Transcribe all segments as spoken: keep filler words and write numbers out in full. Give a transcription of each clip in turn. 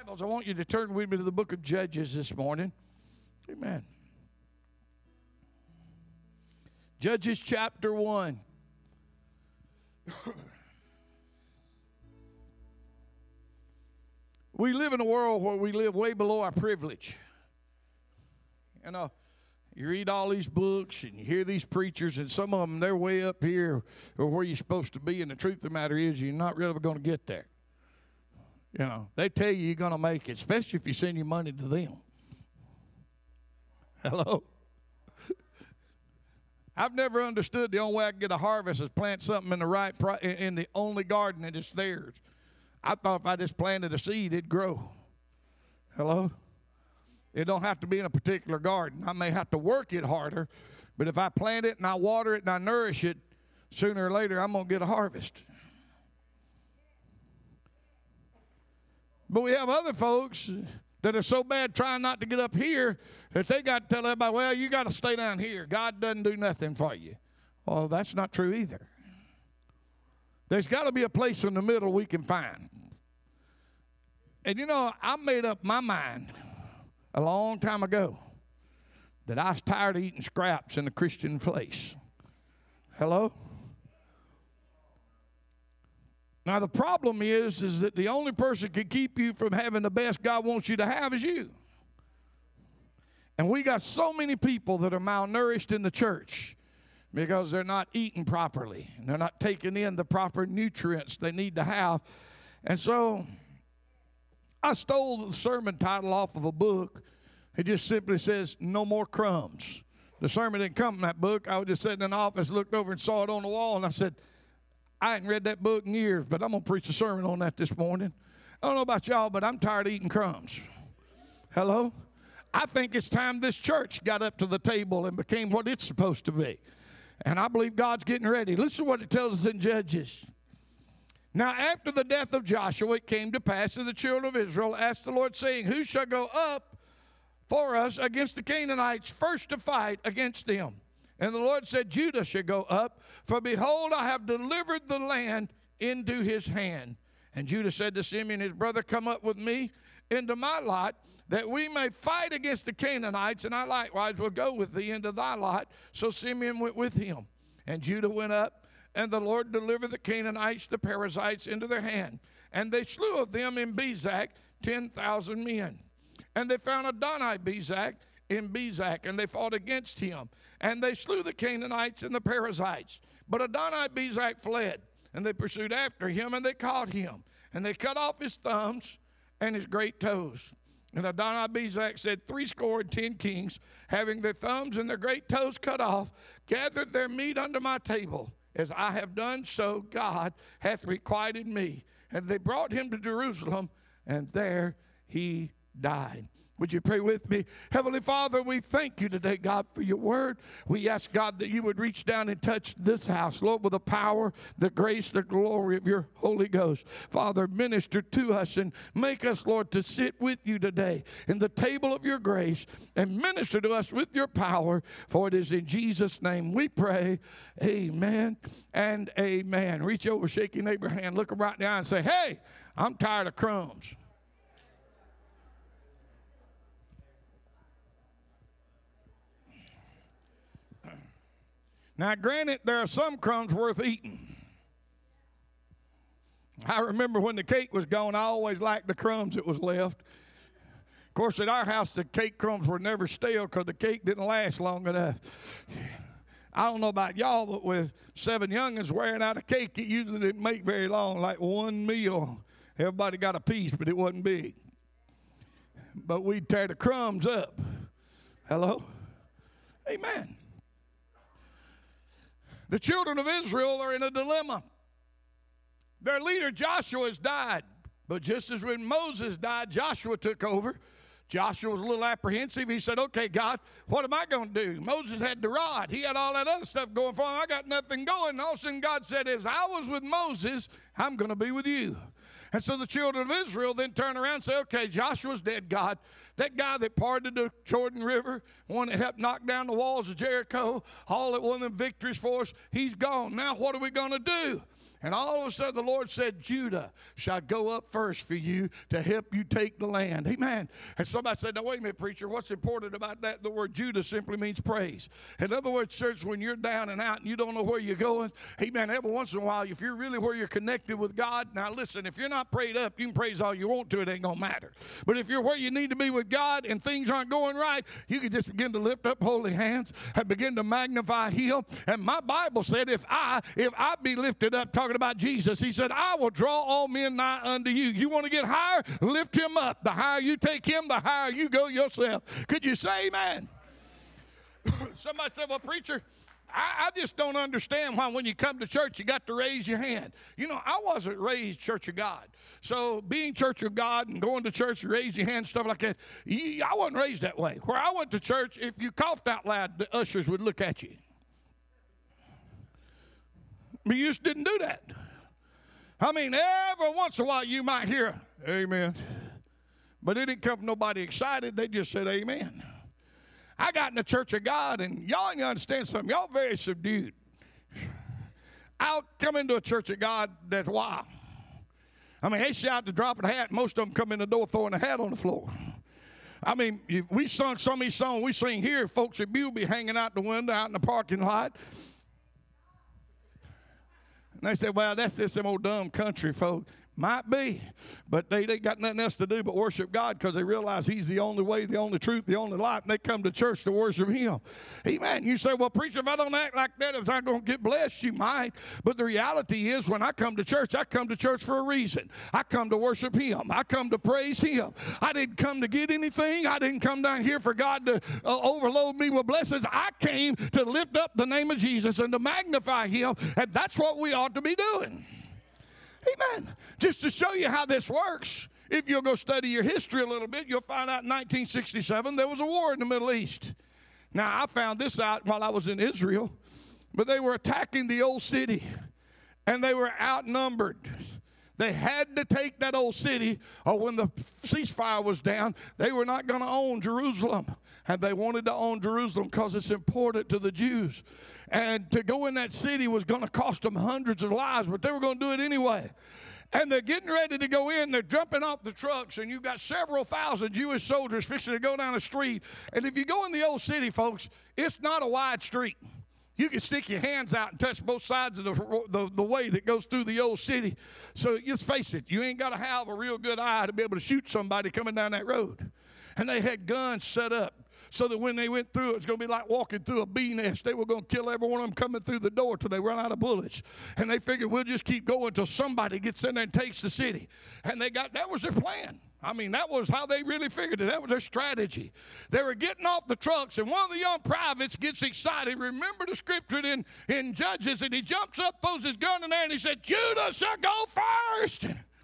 Bibles, I want you to turn with me to the book of Judges this morning. Amen. Judges chapter one. We live in a world where we live way below our privilege. You know, you read all these books and you hear these preachers, and some of them, they're way up here or where you're supposed to be, and the truth of the matter is you're not really going to get there. You know, they tell you you're going to make it, especially if you send your money to them. Hello? I've never understood the only way I can get a harvest is plant something in the right pri- in the only garden that is theirs. I thought if I just planted a seed, it'd grow. Hello? It don't have to be in a particular garden. I may have to work it harder, but if I plant it and I water it and I nourish it, sooner or later I'm going to get a harvest. But we have other folks that are so bad trying not to get up here that they got to tell everybody, well, you got to stay down here. God doesn't do nothing for you. Well, that's not true either. There's got to be a place in the middle we can find. And, you know, I made up my mind a long time ago that I was tired of eating scraps in the Christian place. Hello? Now, the problem is, is that the only person can keep you from having the best God wants you to have is you. And we got so many people that are malnourished in the church because they're not eating properly. And they're not taking in the proper nutrients they need to have. And so I stole the sermon title off of a book. It just simply says, No More Crumbs. The sermon didn't come in that book. I was just sitting in the office, looked over and saw it on the wall, and I said, I hadn't read that book in years, but I'm going to preach a sermon on that this morning. I don't know about y'all, but I'm tired of eating crumbs. Hello? I think it's time this church got up to the table and became what it's supposed to be. And I believe God's getting ready. Listen to what it tells us in Judges. Now, after the death of Joshua, it came to pass that the children of Israel asked the Lord, saying, Who shall go up for us against the Canaanites, first to fight against them? And the Lord said, Judah shall go up, for behold, I have delivered the land into his hand. And Judah said to Simeon, his brother, Come up with me into my lot, that we may fight against the Canaanites, and I likewise will go with thee into thy lot. So Simeon went with him. And Judah went up, and the Lord delivered the Canaanites, the Perizzites, into their hand. And they slew of them in Bezek ten thousand men. And they found Adoni-Bezek in Bezek, and they fought against him. And they slew the Canaanites and the Perizzites. But Adoni-Bezek fled, and they pursued after him, and they caught him. And they cut off his thumbs and his great toes. And Adoni-Bezek said, Threescore and ten kings, having their thumbs and their great toes cut off, gathered their meat under my table. As I have done, so God hath requited me. And they brought him to Jerusalem, and there he died. Would you pray with me? Heavenly Father, we thank you today, God, for your word. We ask, God, that you would reach down and touch this house, Lord, with the power, the grace, the glory of your Holy Ghost. Father, minister to us and make us, Lord, to sit with you today in the table of your grace and minister to us with your power, for it is in Jesus' name we pray. Amen and amen. Reach over, shake your neighbor's hand, look him right in the eye and say, Hey, I'm tired of crumbs. Now, granted, there are some crumbs worth eating. I remember when the cake was gone, I always liked the crumbs that was left. Of course, at our house, the cake crumbs were never stale because the cake didn't last long enough. I don't know about y'all, but with seven youngins wearing out a cake, it usually didn't make very long, like one meal. Everybody got a piece, but it wasn't big. But we'd tear the crumbs up. Hello? Amen. The children of Israel are in a dilemma. Their leader Joshua has died. But just as when Moses died, Joshua took over. Joshua was a little apprehensive. He said, okay, God, what am I going to do? Moses had the rod. He had all that other stuff going for him. I got nothing going. And all of a sudden God said, as I was with Moses, I'm going to be with you. And so the children of Israel then turn around and say, okay, Joshua's dead, God. That guy that parted the Jordan River, one that helped knock down the walls of Jericho, all that won them victories for us, he's gone. Now what are we going to do? And all of a sudden the Lord said, Judah shall go up first for you to help you take the land. Amen. And somebody said, now wait a minute, preacher, what's important about that? The word Judah simply means praise. In other words, church, when you're down and out and you don't know where you're going, amen, every once in a while, if you're really where you're connected with God, now listen, if you're not prayed up, you can praise all you want to, it ain't going to matter. But if you're where you need to be with God and things aren't going right, you can just begin to lift up holy hands and begin to magnify Him. And my Bible said, if I, if I be lifted up, talking about Jesus, He said, I will draw all men nigh unto you. You want to get higher? Lift Him up. The higher you take Him, the higher you go yourself. Could you say amen? Somebody said, well, preacher, I, I just don't understand why when you come to church you got to raise your hand. You know, I wasn't raised Church of God. So being Church of God and going to church and raise your hand, stuff like that, you, I wasn't raised that way. Where I went to church, if you coughed out loud, the ushers would look at you. But you just didn't do that. I mean, every once in a while you might hear, amen. But it didn't come from nobody excited. They just said, amen. I got in the Church of God, and y'all need to understand something. Y'all very subdued. I'll come into a Church of God that's wild. I mean, they shout to drop a hat. Most of them come in the door throwing a hat on the floor. I mean, if we sung some of these songs we sing here, folks at Buell be hanging out the window out in the parking lot. And they said, well, that's just some old dumb country folk. Might be, but they ain't got nothing else to do but worship God because they realize He's the only way, the only truth, the only life, and they come to church to worship Him. Amen. You say, well, preacher, if I don't act like that, if I'm going to get blessed, you might. But the reality is when I come to church, I come to church for a reason. I come to worship Him. I come to praise Him. I didn't come to get anything. I didn't come down here for God to uh, overload me with blessings. I came to lift up the name of Jesus and to magnify Him, and that's what we ought to be doing. Amen. Just to show you how this works, if you'll go study your history a little bit, you'll find out in nineteen sixty-seven there was a war in the Middle East. Now, I found this out while I was in Israel, but they were attacking the old city, and they were outnumbered. They had to take that old city, or when the ceasefire was down, they were not going to own Jerusalem. And they wanted to own Jerusalem because it's important to the Jews. And to go in that city was going to cost them hundreds of lives, but they were going to do it anyway. And they're getting ready to go in. They're jumping off the trucks, and you've got several thousand Jewish soldiers fixing to go down the street. And if you go in the old city, folks, it's not a wide street. You can stick your hands out and touch both sides of the, the, the way that goes through the old city. So just face it, you ain't got to have a real good eye to be able to shoot somebody coming down that road. And they had guns set up so that when they went through, it was going to be like walking through a bee nest. They were going to kill every one of them coming through the door till they run out of bullets. And they figured we'll just keep going till somebody gets in there and takes the city. And they got that was their plan. I mean, that was how they really figured it. That was their strategy. They were getting off the trucks, and one of the young privates gets excited. Remember the scripture in, in Judges, and he jumps up, throws his gun in there, and he said, Judah shall go first.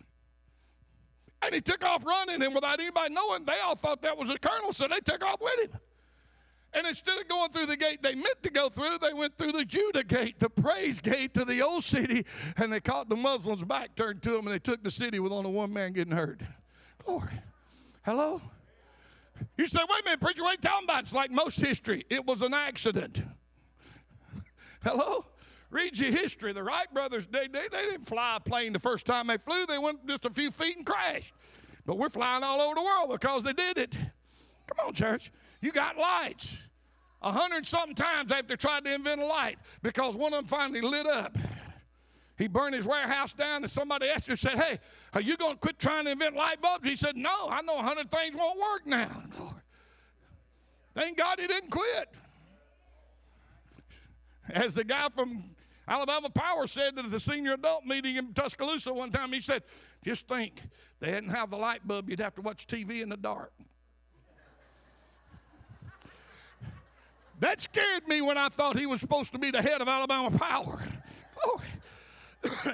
And he took off running, and without anybody knowing, they all thought that was the colonel, so they took off with him. And instead of going through the gate they meant to go through, they went through the Judah gate, the praise gate to the old city, and they caught the Muslims back, turned to them, and they took the city with only one man getting hurt. Glory. Hello? You say, wait a minute, preacher, what are you talking about? It's like most history. It was an accident. Hello? Read your history. The Wright brothers, they, they, they didn't fly a plane the first time they flew. They went just a few feet and crashed. But we're flying all over the world because they did it. Come on, church. You got lights. A hundred something times after they tried to invent a light because one of them finally lit up. He burned his warehouse down, and somebody asked him, said, hey, are you going to quit trying to invent light bulbs? He said, no, I know a hundred things won't work now. Lord. Thank God he didn't quit. As the guy from Alabama Power said at the senior adult meeting in Tuscaloosa one time, he said, just think, they didn't have the light bulb, you'd have to watch T V in the dark. That scared me when I thought he was supposed to be the head of Alabama Power. Glory.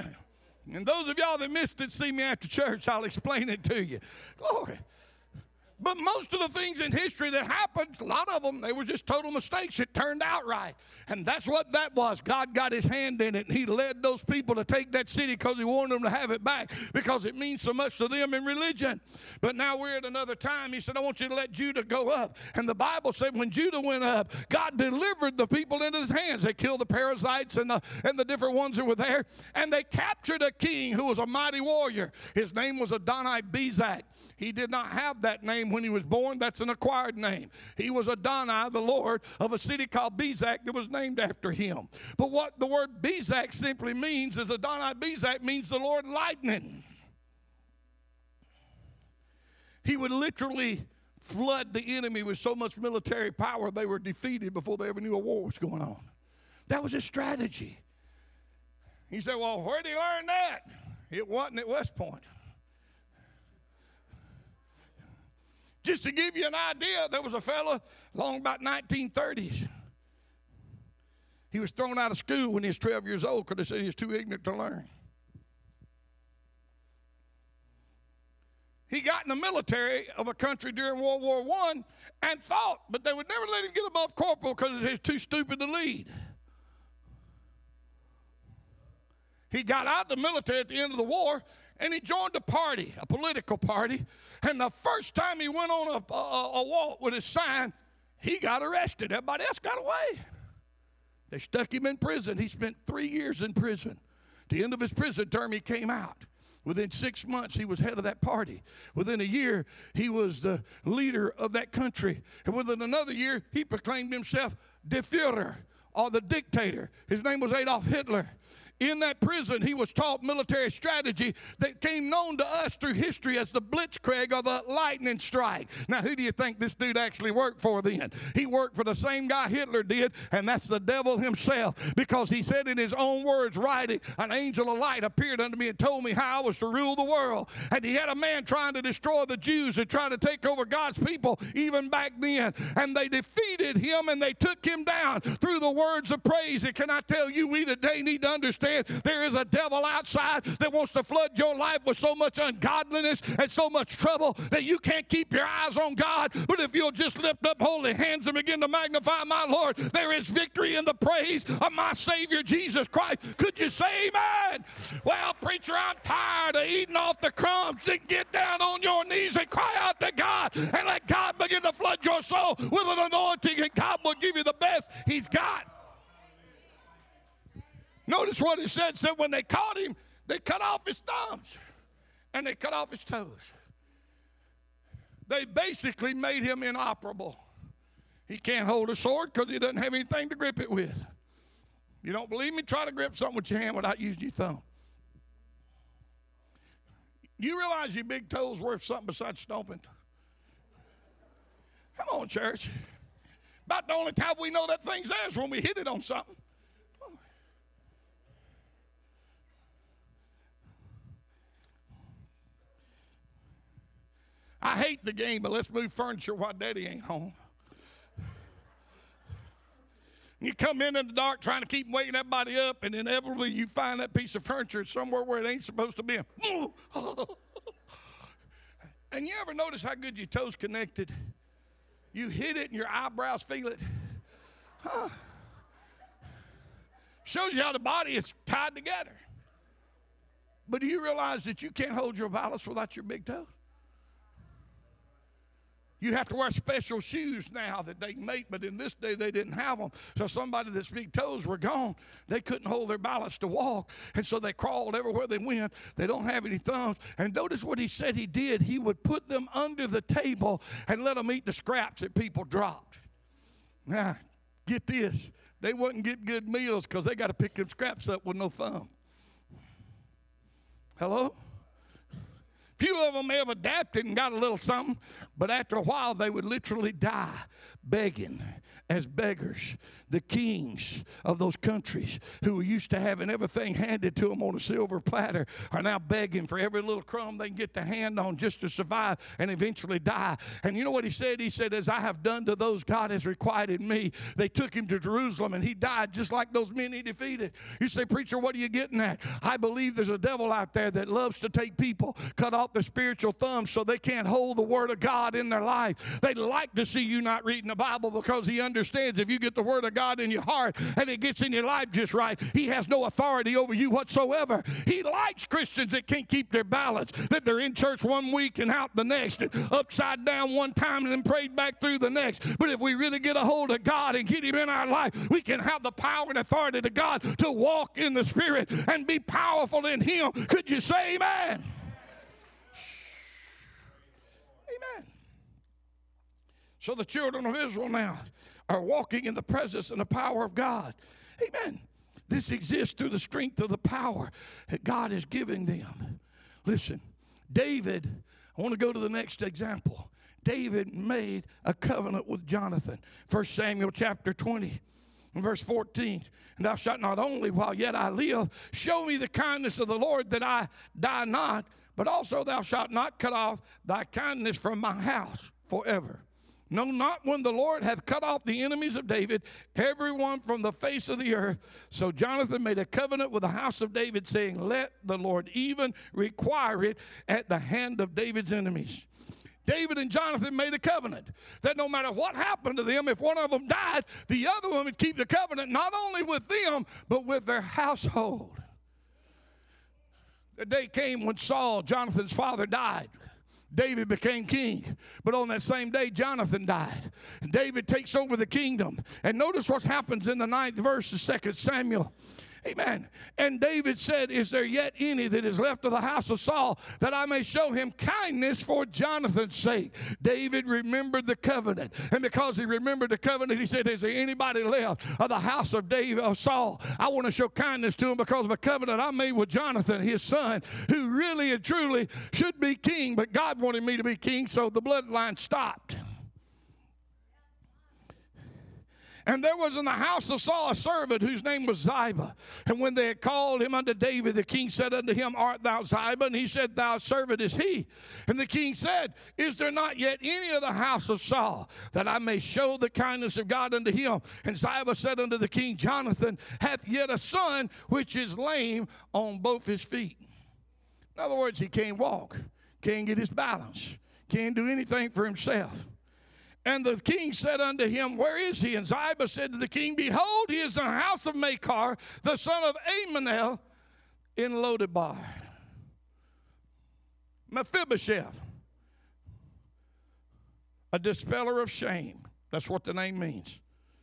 And those of y'all that missed it, see me after church, I'll explain it to you. Glory. But most of the things in history that happened, a lot of them, they were just total mistakes. It turned out right. And that's what that was. God got his hand in it, and he led those people to take that city because he wanted them to have it back, because it means so much to them in religion. But now we're at another time. He said, I want you to let Judah go up. And the Bible said when Judah went up, God delivered the people into his hands. They killed the Perizzites and the, and the different ones that were there. And they captured a king who was a mighty warrior. His name was Adoni-Bezek. He did not have that name when he was born. That's an acquired name. He was Adonai, the Lord, of a city called Bezek that was named after him. But what the word Bezek simply means is Adoni-Bezek means the Lord lightning. He would literally flood the enemy with so much military power they were defeated before they ever knew a war was going on. That was his strategy. He said, well, where did he learn that? It wasn't at West Point. Just to give you an idea, there was a fella along about nineteen thirties. He was thrown out of school when he was twelve years old because they said he was too ignorant to learn. He got in the military of a country during World War One and thought, but they would never let him get above corporal because he was too stupid to lead. He got out of the military at the end of the war, and he joined a party, a political party. And the first time he went on a, a, a walk with his sign, he got arrested. Everybody else got away. They stuck him in prison. He spent three years in prison. At the end of his prison term, he came out. Within six months, he was head of that party. Within a year, he was the leader of that country. And within another year, he proclaimed himself Der Führer, or the dictator. His name was Adolf Hitler. In that prison, he was taught military strategy that came known to us through history as the Blitzkrieg or the lightning strike. Now, who do you think this dude actually worked for then? He worked for the same guy Hitler did, and that's the devil himself, because he said in his own words, writing, an angel of light appeared unto me and told me how I was to rule the world. And he had a man trying to destroy the Jews and trying to take over God's people even back then. And they defeated him and they took him down through the words of praise. And can I tell you, we today need to understand there is a devil outside that wants to flood your life with so much ungodliness and so much trouble that you can't keep your eyes on God. But if you'll just lift up holy hands and begin to magnify my Lord, there is victory in the praise of my Savior Jesus Christ. Could you say amen? Well, preacher, I'm tired of eating off the crumbs. Then get down on your knees and cry out to God and let God begin to flood your soul with an anointing, and God will give you the best He's got. Notice what it said. It said when they caught him, they cut off his thumbs and they cut off his toes. They basically made him inoperable. He can't hold a sword because he doesn't have anything to grip it with. You don't believe me? Try to grip something with your hand without using your thumb. You realize your big toe's worth something besides stomping? Come on, church. About the only time we know that thing's there is when we hit it on something. I hate the game, but let's move furniture while Daddy ain't home. You come in in the dark trying to keep waking everybody up, and inevitably you find that piece of furniture somewhere where it ain't supposed to be. And you ever notice how good your toes connected? You hit it and your eyebrows feel it. Huh. Shows you how the body is tied together. But do you realize that you can't hold your balance without your big toe? You have to wear special shoes now that they make, but in this day they didn't have them. So somebody that's big toes were gone. They couldn't hold their balance to walk, and so they crawled everywhere they went. They don't have any thumbs. And notice what he said he did. He would put them under the table and let them eat the scraps that people dropped. Now, get this. They wouldn't get good meals because they got to pick them scraps up with no thumb. Hello? Few of them may have adapted and got a little something, but after a while they would literally die begging as beggars. The kings of those countries who were used to having everything handed to them on a silver platter are now begging for every little crumb they can get their hand on just to survive and eventually die. And you know what he said? He said, as I have done to those God has requited me. They took him to Jerusalem and he died just like those men he defeated. You say, preacher, what are you getting at? I believe there's a devil out there that loves to take people, cut off their spiritual thumbs so they can't hold the word of God in their life. They like to see you not reading the Bible because he understands if you get the word of God in your heart and it gets in your life just right, he has no authority over you whatsoever. He likes Christians that can't keep their balance, that they're in church one week and out the next, and upside down one time and then prayed back through the next. But if we really get a hold of God and get him in our life, we can have the power and authority to God to walk in the Spirit and be powerful in him. Could you say amen? Amen. So the children of Israel now are walking in the presence and the power of God. Amen. This exists through the strength of the power that God is giving them. Listen, David, I want to go to the next example. David made a covenant with Jonathan. First Samuel chapter twenty, verse fourteen. And thou shalt not only while yet I live show me the kindness of the Lord that I die not, but also thou shalt not cut off thy kindness from my house forever. No, not when the Lord hath cut off the enemies of David, everyone from the face of the earth. So Jonathan made a covenant with the house of David, saying, let the Lord even require it at the hand of David's enemies. David and Jonathan made a covenant that no matter what happened to them, if one of them died, the other one would keep the covenant not only with them, but with their household. The day came when Saul, Jonathan's father, died. David became king, but on that same day, Jonathan died. David takes over the kingdom. And notice what happens in the ninth verse of Second Samuel. Amen. And David said, is there yet any that is left of the house of Saul, that I may show him kindness for Jonathan's sake? David remembered the covenant. And because he remembered the covenant, he said, is there anybody left of the house of David, of Saul? I want to show kindness to him because of a covenant I made with Jonathan, his son, who really and truly should be king. But God wanted me to be king, so the bloodline stopped. And there was in the house of Saul a servant whose name was Ziba. And when they had called him unto David, the king said unto him, art thou Ziba? And he said, thou servant is he. And the king said, is there not yet any of the house of Saul, that I may show the kindness of God unto him? And Ziba said unto the king, Jonathan hath yet a son which is lame on both his feet. In other words, he can't walk, can't get his balance, can't do anything for himself. And the king said unto him, where is he? And Ziba said to the king, behold, he is in the house of Machir, the son of Ammiel, in Lodebar. Mephibosheth, a dispeller of shame. That's what the name means.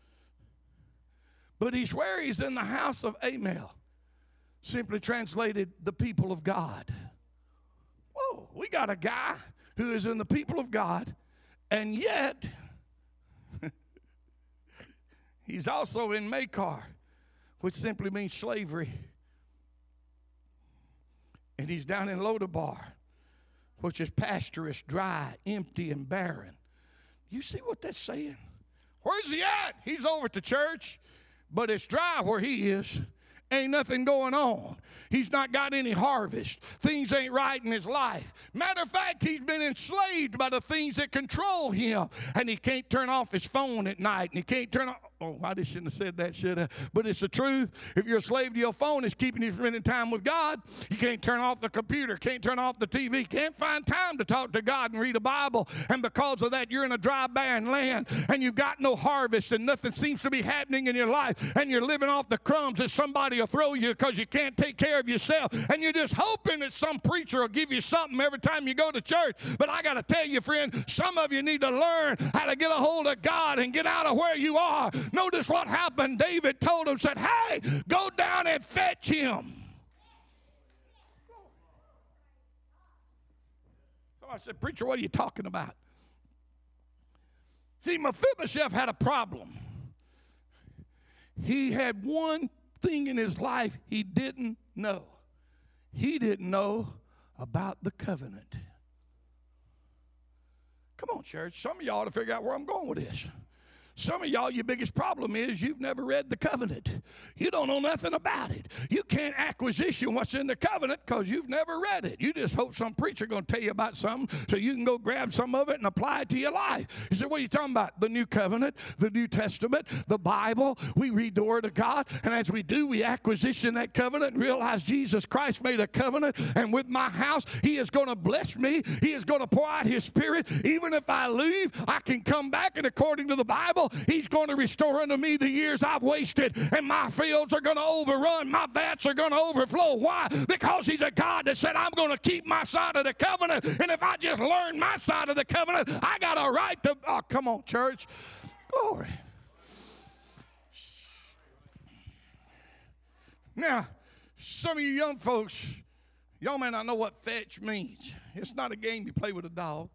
But he's where he's in the house of Ammiel. Simply translated, the people of God. Whoa, we got a guy who is in the people of God. And yet, he's also in Machir, which simply means slavery. And he's down in Lodebar, which is pasturous, dry, empty, and barren. You see what that's saying? Where's he at? He's over at the church, but it's dry where he is. Ain't nothing going on. He's not got any harvest. Things ain't right in his life. Matter of fact, he's been enslaved by the things that control him. And he can't turn off his phone at night. And he can't turn off. Oh, I just shouldn't have said that, should I? But it's the truth. If you're a slave to your phone, it's keeping you from spending time with God. You can't turn off the computer. Can't turn off the T V. Can't find time to talk to God and read a Bible. And because of that, you're in a dry, barren land. And you've got no harvest. And nothing seems to be happening in your life. And you're living off the crumbs that somebody will throw you because you can't take care of yourself. And you're just hoping that some preacher will give you something every time you go to church. But I got to tell you, friend, some of you need to learn how to get a hold of God and get out of where you are. Notice what happened. David told him, said, hey, go down and fetch him. So I said, preacher, what are you talking about? See, Mephibosheth had a problem. He had one thing in his life he didn't know. He didn't know about the covenant. Come on, church. Some of y'all ought to figure out where I'm going with this. Some of y'all, your biggest problem is you've never read the covenant. You don't know nothing about it. You can't acquisition what's in the covenant because you've never read it. You just hope some preacher going to tell you about something so you can go grab some of it and apply it to your life. You say, what are you talking about? The new covenant, the New Testament, the Bible. We read the Word of God, and as we do, we acquisition that covenant and realize Jesus Christ made a covenant, and with my house, He is going to bless me. He is going to pour out His Spirit. Even if I leave, I can come back, and according to the Bible, He's going to restore unto me the years I've wasted, and my fields are going to overrun. My vats are going to overflow. Why? Because He's a God that said, I'm going to keep my side of the covenant, and if I just learn my side of the covenant, I got a right to, oh, come on, church. Glory. Now, some of you young folks, y'all may not know what fetch means. It's not a game you play with a dog.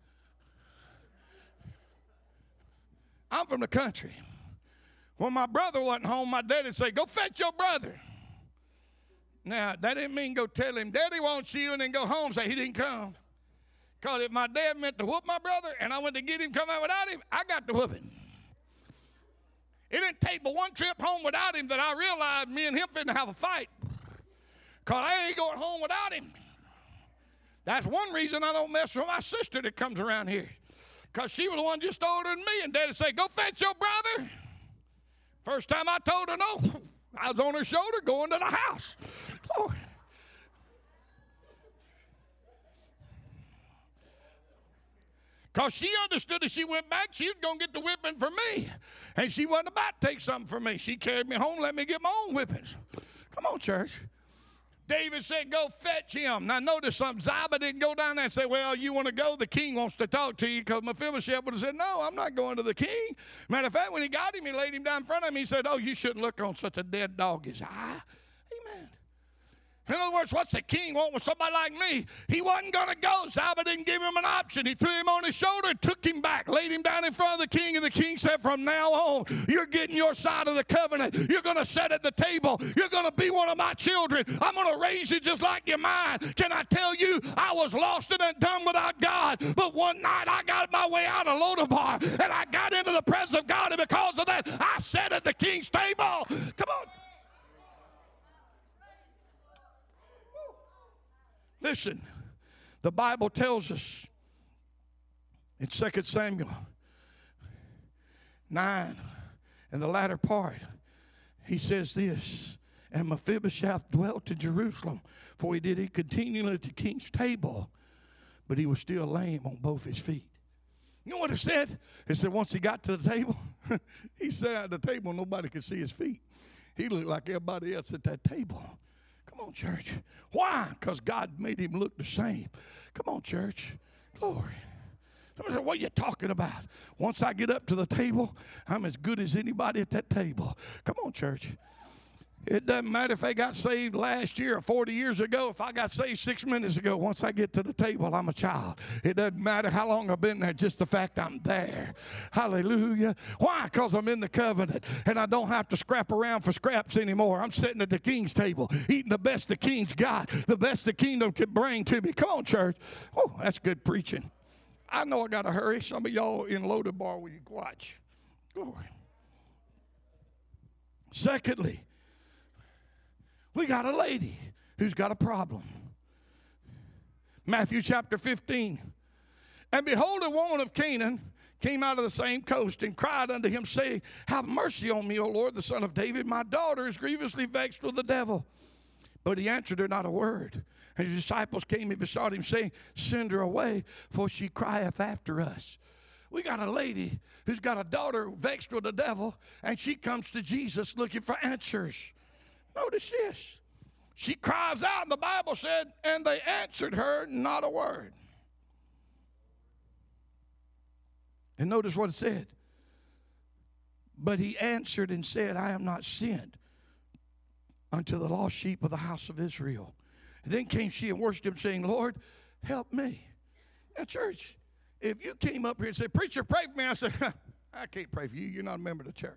I'm from the country. When my brother wasn't home, my daddy would say, go fetch your brother. Now, that didn't mean go tell him, Daddy wants you, and then go home and say he didn't come. Because if my dad meant to whoop my brother and I went to get him come out without him, I got to whooping. It didn't take but one trip home without him that I realized me and him finna have a fight. Because I ain't going home without him. That's one reason I don't mess with my sister that comes around here. Because she was the one just older than me, and Daddy said, go fetch your brother. First time I told her no, I was on her shoulder going to the house. Lord. Because she understood if she went back, she was going to get the whipping from me. And she wasn't about to take something from me. She carried me home, let me get my own whippings. Come on, church. David said, go fetch him. Now, notice something. Ziba didn't go down there and say, well, you want to go? The king wants to talk to you. Because Mephibosheth would have said, no, I'm not going to the king. Matter of fact, when he got him, he laid him down in front of him. He said, oh, you shouldn't look on such a dead dog as I. Amen. In other words, what's the king want with somebody like me? He wasn't going to go. Ziba didn't give him an option. He threw him on his shoulder and took him back, laid him down in front of the king, and the king said, from now on, you're getting your side of the covenant. You're going to sit at the table. You're going to be one of my children. I'm going to raise you just like you're mine. Can I tell you, I was lost and undone without God, but one night I got my way out of Lodabar, and I got into the presence of God, and because of that, I sat at the king's table. Come on. Listen, the Bible tells us in Second Samuel nine, in the latter part, he says this, and Mephibosheth dwelt in Jerusalem, for he did eat continually at the king's table, but he was still lame on both his feet. You know what it said? It said once he got to the table, he sat at the table, nobody could see his feet. He looked like everybody else at that table. Come on, church. Why? Because God made him look the same. Come on, church. Glory. Somebody said, what are you talking about? Once I get up to the table, I'm as good as anybody at that table. Come on, church. It doesn't matter if they got saved last year or forty years ago. If I got saved six minutes ago, once I get to the table, I'm a child. It doesn't matter how long I've been there, just the fact I'm there. Hallelujah. Why? Because I'm in the covenant, and I don't have to scrap around for scraps anymore. I'm sitting at the king's table, eating the best the king's got, the best the kingdom can bring to me. Come on, church. Oh, that's good preaching. I know I got to hurry. Some of y'all in Lodabar, will you watch? Glory. Secondly, we got a lady who's got a problem. Matthew chapter fifteen. And behold, a woman of Canaan came out of the same coast and cried unto him, saying, have mercy on me, O Lord, the son of David. My daughter is grievously vexed with the devil. But he answered her not a word. And his disciples came and besought him, saying, send her away, for she crieth after us. We got a lady who's got a daughter vexed with the devil, and she comes to Jesus looking for answers. Notice this. She cries out, and the Bible said, and they answered her not a word. And notice what it said. But he answered and said, I am not sent unto the lost sheep of the house of Israel. And then came she and worshiped him, saying, Lord, help me. Now, church, if you came up here and said, preacher, pray for me, I said, I can't pray for you. You're not a member of the church.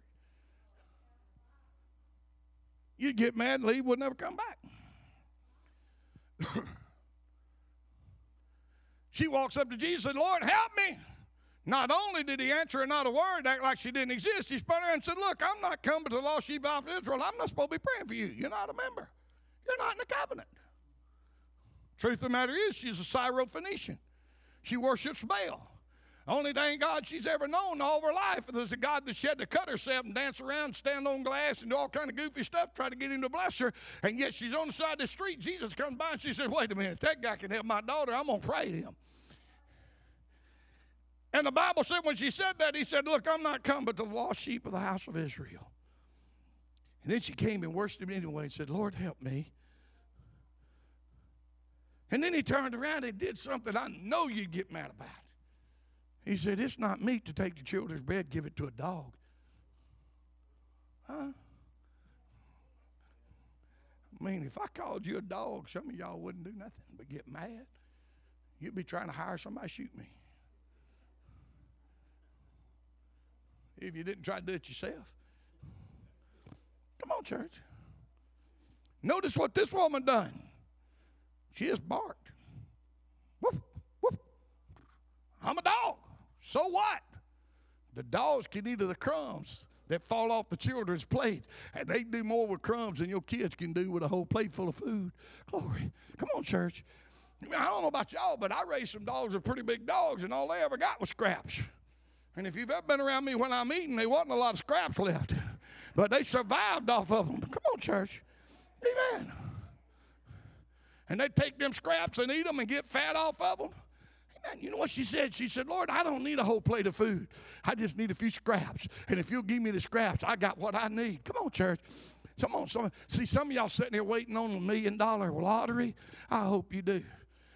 You'd get mad and leave, would never come back. She walks up to Jesus and said, Lord, help me. Not only did he answer her not a word, act like she didn't exist, he spun around and said, look, I'm not coming to the lost sheep of Israel. I'm not supposed to be praying for you. You're not a member. You're not in the covenant. Truth of the matter is, she's a Syrophoenician. She worships Baal. The only dang God she's ever known all of her life was a God that she had to cut herself and dance around, stand on glass, and do all kind of goofy stuff, try to get him to bless her. And yet she's on the side of the street. Jesus comes by and she says, wait a minute, that guy can help my daughter. I'm going to pray to him. And the Bible said when she said that, he said, look, I'm not come but the lost sheep of the house of Israel. And then she came and worshiped him anyway and said, Lord, help me. And then he turned around and did something I know you'd get mad about. He said, it's not meat to take the children's bread, give it to a dog. Huh? I mean, if I called you a dog, some of y'all wouldn't do nothing but get mad. You'd be trying to hire somebody to shoot me. If you didn't try to do it yourself. Come on, church. Notice what this woman done. She just barked. Woof, woof. I'm a dog. So what? The dogs can eat of the crumbs that fall off the children's plate. And they do more with crumbs than your kids can do with a whole plate full of food. Glory. Come on, church. I mean, I don't know about y'all, but I raised some dogs that were pretty big dogs, and all they ever got was scraps. And if you've ever been around me when I'm eating, there wasn't a lot of scraps left. But they survived off of them. Come on, church. Amen. And they take them scraps and eat them and get fat off of them. Amen. You know what she said? She said, Lord, I don't need a whole plate of food. I just need a few scraps. And if you'll give me the scraps, I got what I need. Come on, church. Come on. Some, see, some of y'all sitting there waiting on a million dollar lottery. I hope you do.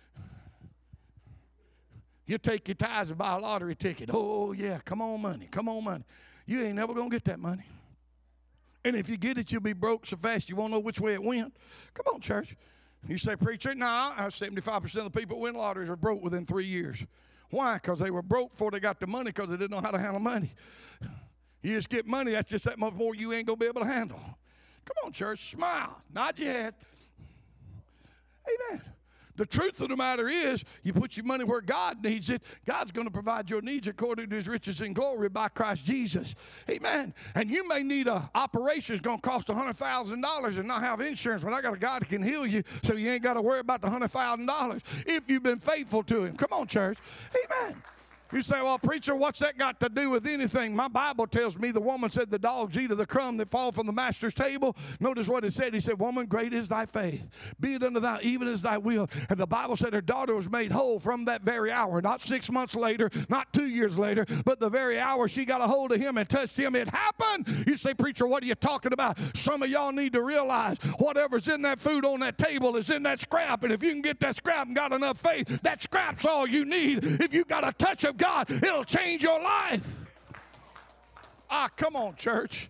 You take your tithes and buy a lottery ticket. Oh, yeah, come on, money. Come on, money. You ain't never going to get that money. And if you get it, you'll be broke so fast you won't know which way it went. Come on, church. You say, preacher, no, nah, seventy-five percent of the people who win lotteries are broke within three years. Why? Because they were broke before they got the money because they didn't know how to handle money. You just get money, that's just that much more you ain't going to be able to handle. Come on, church, smile. Nod your head. Amen. The truth of the matter is, you put your money where God needs it, God's going to provide your needs according to his riches and glory by Christ Jesus. Amen. And you may need an operation that's going to cost one hundred thousand dollars and not have insurance, but I got a God that can heal you so you ain't got to worry about the one hundred thousand dollars if you've been faithful to him. Come on, church. Amen. You say, well, preacher, what's that got to do with anything? My Bible tells me the woman said the dogs eat of the crumb that fall from the master's table. Notice what it said. He said, woman, great is thy faith. Be it unto thou even as thy will. And the Bible said her daughter was made whole from that very hour. Not six months later, not two years later, but the very hour she got a hold of him and touched him. It happened. You say, preacher, what are you talking about? Some of y'all need to realize whatever's in that food on that table is in that scrap. And if you can get that scrap and got enough faith, that scrap's all you need. If you got a touch of God, it'll change your life. Ah, come on, church.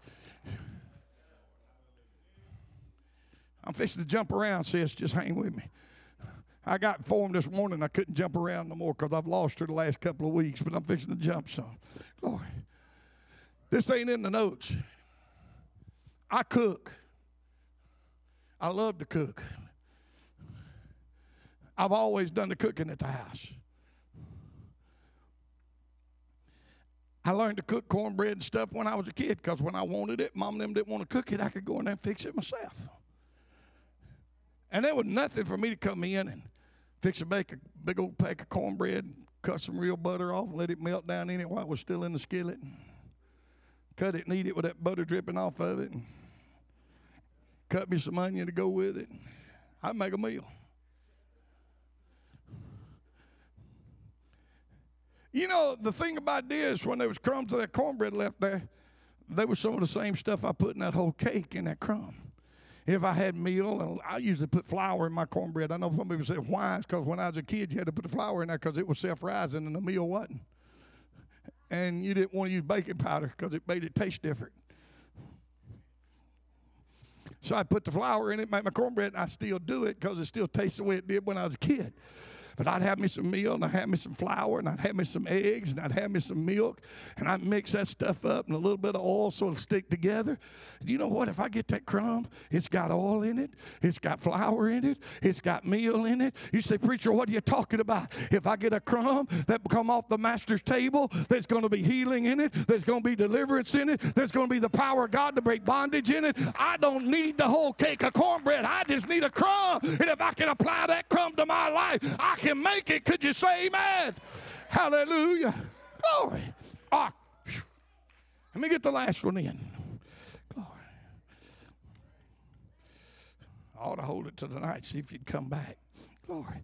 I'm fixing to jump around, sis. Just hang with me. I got informed this morning I couldn't jump around no more because I've lost her the last couple of weeks, but I'm fixing to jump some. Glory. This ain't in the notes. I cook. I love to cook. I've always done the cooking at the house. I learned to cook cornbread and stuff when I was a kid because when I wanted it, Mom and them didn't want to cook it. I could go in there and fix it myself. And there was nothing for me to come in and fix and bake a big old pack of cornbread, and cut some real butter off and let it melt down in it while it was still in the skillet. And cut it and eat it with that butter dripping off of it. And cut me some onion to go with it. I'd make a meal. You know, the thing about this, when there was crumbs of that cornbread left there, they were some of the same stuff I put in that whole cake in that crumb. If I had meal, and I usually put flour in my cornbread. I know some people say, why? It's because when I was a kid, you had to put the flour in there because it was self-rising and the meal wasn't. And you didn't want to use baking powder because it made it taste different. So I put the flour in it, make my cornbread, and I still do it because it still tastes the way it did when I was a kid. But I'd have me some meal, and I'd have me some flour, and I'd have me some eggs, and I'd have me some milk, and I'd mix that stuff up and a little bit of oil so it'll stick together. You know what? If I get that crumb, it's got oil in it, it's got flour in it, it's got meal in it. You say, preacher, what are you talking about? If I get a crumb that come off the master's table, there's going to be healing in it, there's going to be deliverance in it, there's going to be the power of God to break bondage in it. I don't need the whole cake of cornbread. I just need a crumb. And if I can apply that crumb to my life, I can make it. Could you say amen? Hallelujah. Glory. Oh, let me get the last one in. Glory. I ought to hold it to the night, see if you'd come back. Glory.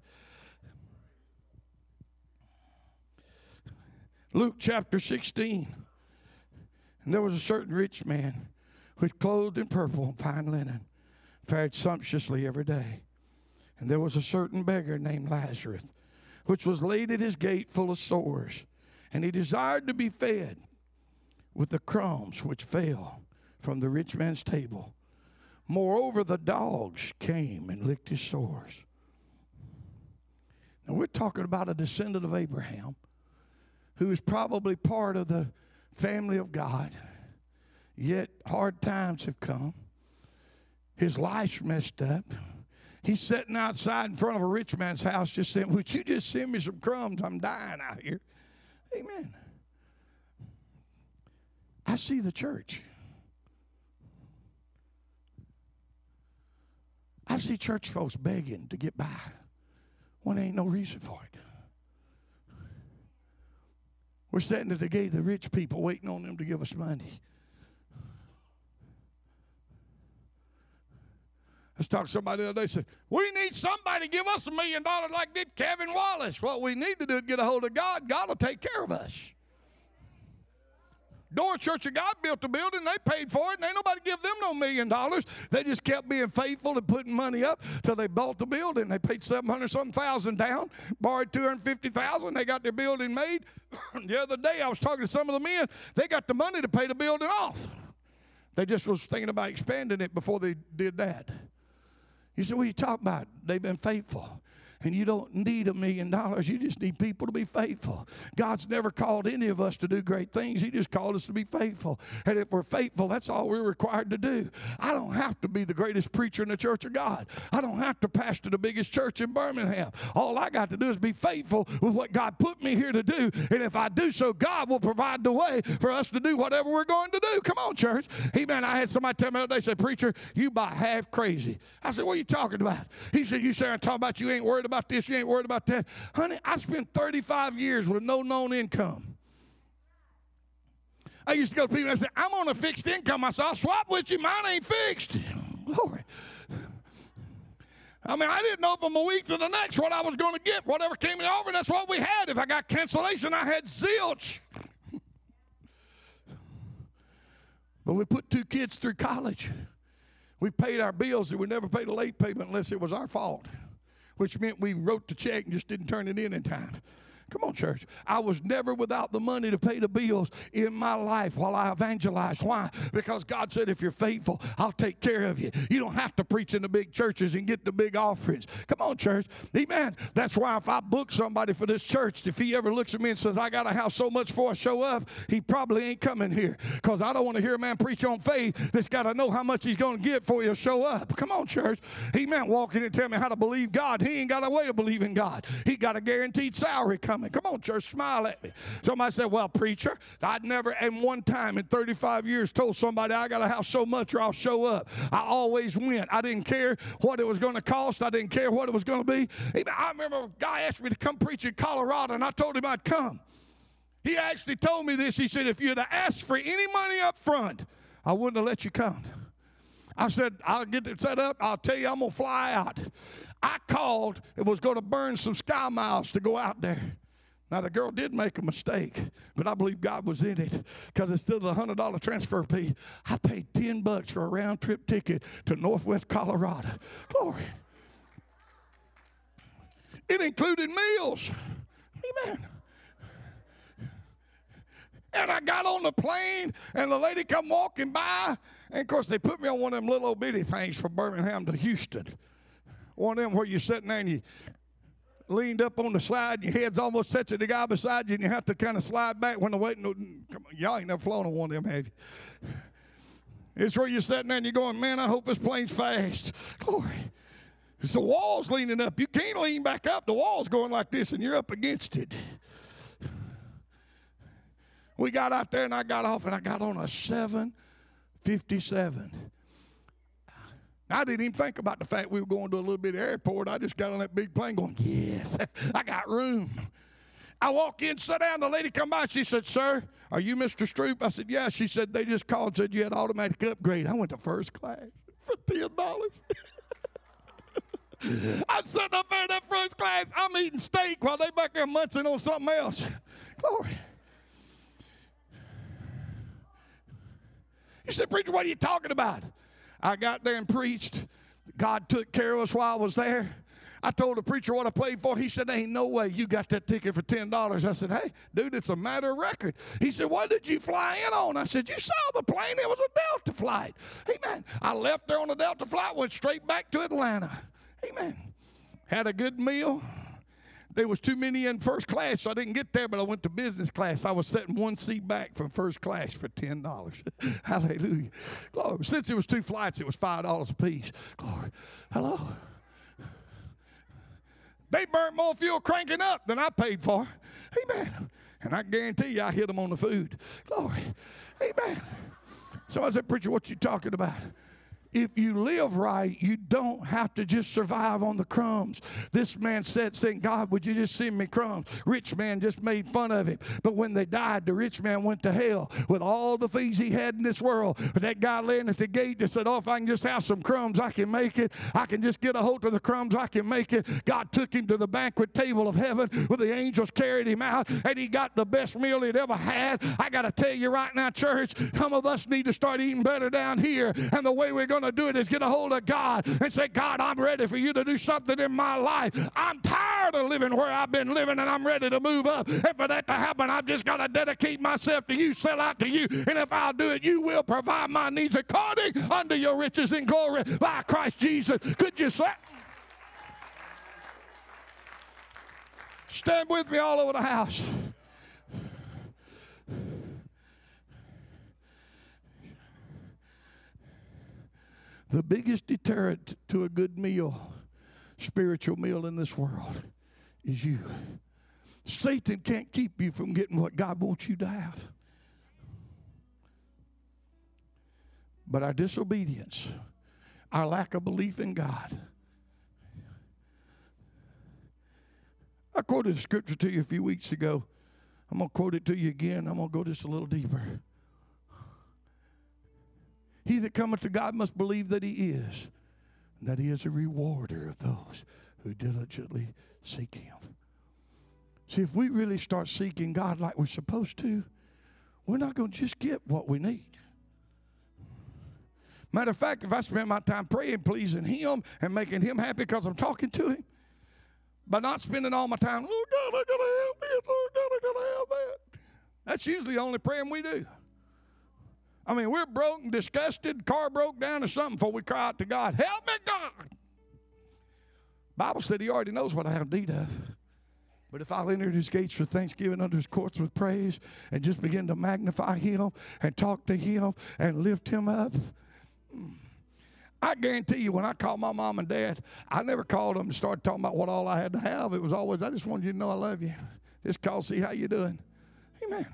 Luke chapter sixteen. And there was a certain rich man which clothed in purple and fine linen, fared sumptuously every day. And there was a certain beggar named Lazarus, which was laid at his gate full of sores, and he desired to be fed with the crumbs which fell from the rich man's table. Moreover, the dogs came and licked his sores. Now, we're talking about a descendant of Abraham who is probably part of the family of God, yet hard times have come. His life's messed up. He's sitting outside in front of a rich man's house just saying, would you just send me some crumbs? I'm dying out here. Amen. I see the church. I see church folks begging to get by when there ain't no reason for it. We're sitting at the gate of the rich people waiting on them to give us money. I was talking to somebody the other day, said, we need somebody to give us a million dollars like did Kevin Wallace. What we need to do is get a hold of God. God will take care of us. Door Church of God built the building. They paid for it, and ain't nobody give them no million dollars. They just kept being faithful and putting money up till they bought the building. They paid seven hundred something thousand down, borrowed two hundred fifty thousand. They got their building made. The other day I was talking to some of the men. They got the money to pay the building off. They just was thinking about expanding it before they did that. You said, what are you talking about? They've been faithful. And you don't need a million dollars. You just need people to be faithful. God's never called any of us to do great things. He just called us to be faithful. And if we're faithful, that's all we're required to do. I don't have to be the greatest preacher in the church of God. I don't have to pastor the biggest church in Birmingham. All I got to do is be faithful with what God put me here to do. And if I do so, God will provide the way for us to do whatever we're going to do. Come on, church. Amen. I had somebody tell me the other day, say, preacher, you about half crazy. I said, what are you talking about? He said, you Sarah, talking about you ain't worried about this, you ain't worried about that. Honey, I spent thirty-five years with no known income. I used to go to people and say, I'm on a fixed income. I said, I'll swap with you. Mine ain't fixed. Glory. I mean, I didn't know from a week to the next what I was going to get. Whatever came in over, that's what we had. If I got cancellation, I had zilch. But we put two kids through college. We paid our bills, and we never paid a late payment unless it was our fault, which meant we wrote the check and just didn't turn it in in time. Come on, church. I was never without the money to pay the bills in my life while I evangelized. Why? Because God said, if you're faithful, I'll take care of you. You don't have to preach in the big churches and get the big offerings. Come on, church. Amen. That's why if I book somebody for this church, if he ever looks at me and says, I got a house so much before I show up, he probably ain't coming here, because I don't want to hear a man preach on faith that's got to know how much he's going to get before he'll show up. Come on, church. Amen. Walk in and tell me how to believe God. He ain't got a way to believe in God. He got a guaranteed salary coming. Come on, church, smile at me. Somebody said, well, preacher, I'd never in one time in thirty-five years told somebody I got a house so much or I'll show up. I always went. I didn't care what it was going to cost. I didn't care what it was going to be. I remember a guy asked me to come preach in Colorado, and I told him I'd come. He actually told me this. He said, if you'd have asked for any money up front, I wouldn't have let you come. I said, I'll get it set up. I'll tell you I'm going to fly out. I called and was going to burn some sky miles to go out there. Now, the girl did make a mistake, but I believe God was in it, because instead of the one hundred dollars transfer fee, I paid ten bucks for a round-trip ticket to Northwest Colorado. Glory. It included meals. Amen. And I got on the plane, and the lady come walking by, and, of course, they put me on one of them little old bitty things from Birmingham to Houston. One of them where you're sitting there and you leaned up on the slide, and your head's almost touching the guy beside you, and you have to kind of slide back when the waiting. Come on, y'all ain't never flown on one of them, have you? It's where you're sitting there and you're going, man, I hope this plane's fast. Glory. It's the wall's leaning up. You can't lean back up. The wall's going like this, and you're up against it. We got out there, and I got off, and I got on a seven fifty-seven. I didn't even think about the fact we were going to a little bit of airport. I just got on that big plane going, yes, I got room. I walk in, sit down, the lady come by, she said, sir, are you Mister Stroop? I said, yeah. She said, they just called and said you had automatic upgrade. I went to first class for ten dollars. I'm sitting up there in that first class. I'm eating steak while they back there munching on something else. Glory. You said, preacher, what are you talking about? I got there and preached. God took care of us while I was there. I told the preacher what I paid for. He said, ain't no way you got that ticket for ten dollars. I said, hey, dude, it's a matter of record. He said, what did you fly in on? I said, you saw the plane. It was a Delta flight. Amen. I left there on a Delta flight, went straight back to Atlanta. Amen. Had a good meal. There was too many in first class, so I didn't get there, but I went to business class. I was sitting one seat back from first class for ten dollars. Hallelujah. Glory. Since it was two flights, it was five dollars a piece. Glory. Hello. They burnt more fuel cranking up than I paid for. Amen. And I guarantee you I hit them on the food. Glory. Amen. So I said, preacher, what you talking about? If you live right, you don't have to just survive on the crumbs. This man said, saying, God, would you just send me crumbs? Rich man just made fun of him. But when they died, the rich man went to hell with all the things he had in this world. But that guy laying at the gate just said, oh, if I can just have some crumbs, I can make it. I can just get a hold of the crumbs, I can make it. God took him to the banquet table of heaven where the angels carried him out, and he got the best meal he'd ever had. I got to tell you right now, church, some of us need to start eating better down here. And the way we're going to do it is get a hold of God and say, God, I'm ready for you to do something in my life. I'm tired of living where I've been living, and I'm ready to move up. And for that to happen, I've just got to dedicate myself to you, sell out to you. And if I'll do it, you will provide my needs according unto your riches and glory by Christ Jesus. Could you say? Stand with me all over the house. The biggest deterrent to a good meal, spiritual meal in this world, is you. Satan can't keep you from getting what God wants you to have. But our disobedience, our lack of belief in God. I quoted a scripture to you a few weeks ago. I'm going to quote it to you again. I'm going to go just a little deeper. He that cometh to God must believe that he is, and that he is a rewarder of those who diligently seek him. See, if we really start seeking God like we're supposed to, we're not going to just get what we need. Matter of fact, if I spend my time praying, pleasing him, and making him happy because I'm talking to him, by not spending all my time, oh, God, I got to have this, oh, God, I got to have that. That's usually the only praying we do. I mean, we're broke and disgusted, car broke down or something before we cry out to God, help me, God. Bible said he already knows what I have need of. But if I'll enter his gates with thanksgiving, under his courts with praise, and just begin to magnify him and talk to him and lift him up, I guarantee you when I called my mom and dad, I never called them and started talking about what all I had to have. It was always, I just wanted you to know I love you. Just call, see how you doing. Amen.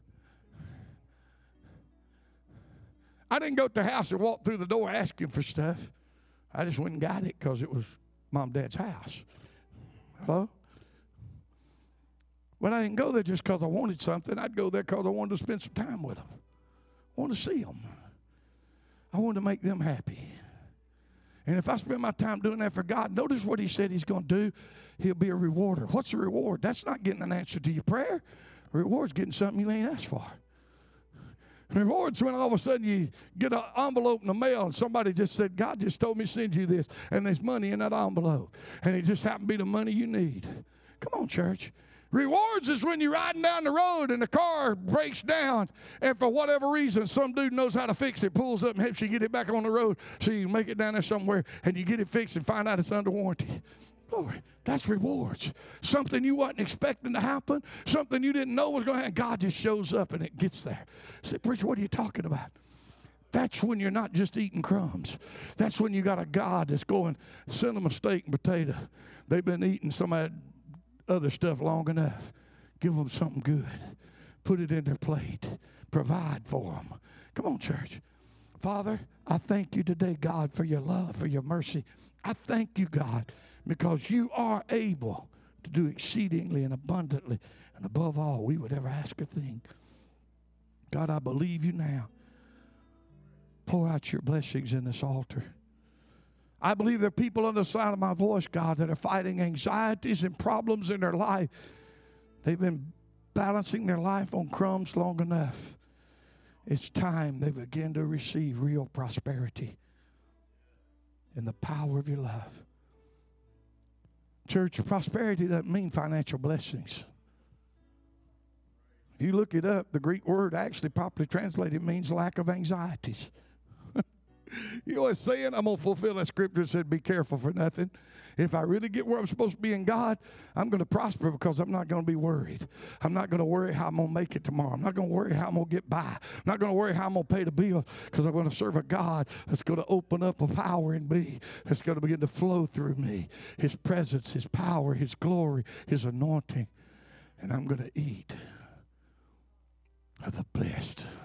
I didn't go to the house and walk through the door asking for stuff. I just went and got it because it was Mom and Dad's house. Hello? But I didn't go there just because I wanted something. I'd go there because I wanted to spend some time with them. I wanted to see them. I wanted to make them happy. And if I spend my time doing that for God, notice what he said he's going to do. He'll be a rewarder. What's a reward? That's not getting an answer to your prayer. A reward's getting something you ain't asked for. Rewards when all of a sudden you get an envelope in the mail and somebody just said, God just told me to send you this, and there's money in that envelope, and it just happened to be the money you need. Come on, church. Rewards is when you're riding down the road and the car breaks down, and for whatever reason, some dude knows how to fix it, pulls up and helps you get it back on the road so you can make it down there somewhere, and you get it fixed and find out it's under warranty. Glory. That's rewards. Something you wasn't expecting to happen, something you didn't know was going to happen. God just shows up and it gets there. Say, preacher, what are you talking about? That's when you're not just eating crumbs. That's when you got a God that's going, send them a steak and potato. They've been eating some of that other stuff long enough. Give them something good. Put it in their plate. Provide for them. Come on, church. Father, I thank you today, God, for your love, for your mercy. I thank you, God, because you are able to do exceedingly and abundantly and above all we would ever ask or think. God, I believe you now. Pour out your blessings in this altar. I believe there are people on the side of my voice, God, that are fighting anxieties and problems in their life. They've been balancing their life on crumbs long enough. It's time they begin to receive real prosperity in the power of your love. Church, prosperity doesn't mean financial blessings. If you look it up, the Greek word actually properly translated means lack of anxieties. You know what it's saying? I'm going to fulfill that scripture that said, be careful for nothing. If I really get where I'm supposed to be in God, I'm going to prosper because I'm not going to be worried. I'm not going to worry how I'm going to make it tomorrow. I'm not going to worry how I'm going to get by. I'm not going to worry how I'm going to pay the bill because I'm going to serve a God that's going to open up a power in me that's going to begin to flow through me. His presence, His power, His glory, His anointing. And I'm going to eat of the blessed.